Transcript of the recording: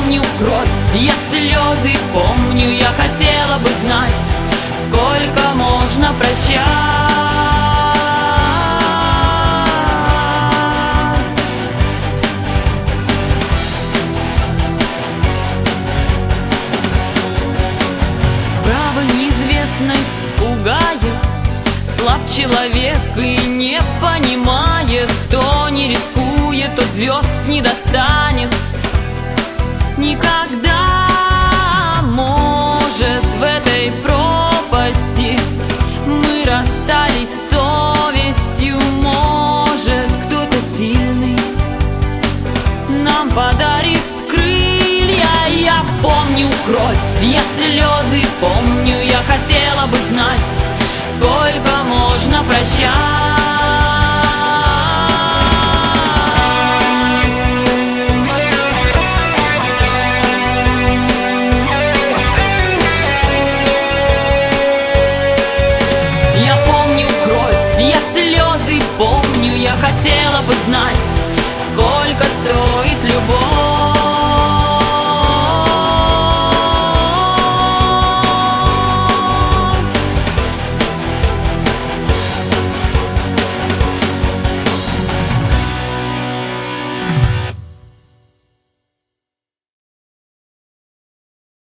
помню кровь, я слезы помню, я хотела бы знать, сколько можно прощать. Право, неизвестность пугает, слаб человек и не понимает, кто не рискует, тот звезд не достанет никогда. Может, в этой пропасти мы расстались с совестью, может, кто-то сильный нам подарит крылья. Я помню кровь, я слезы помню, я хотела бы знать, сколько можно прощать. Я помню кровь, я слезы помню, я хотела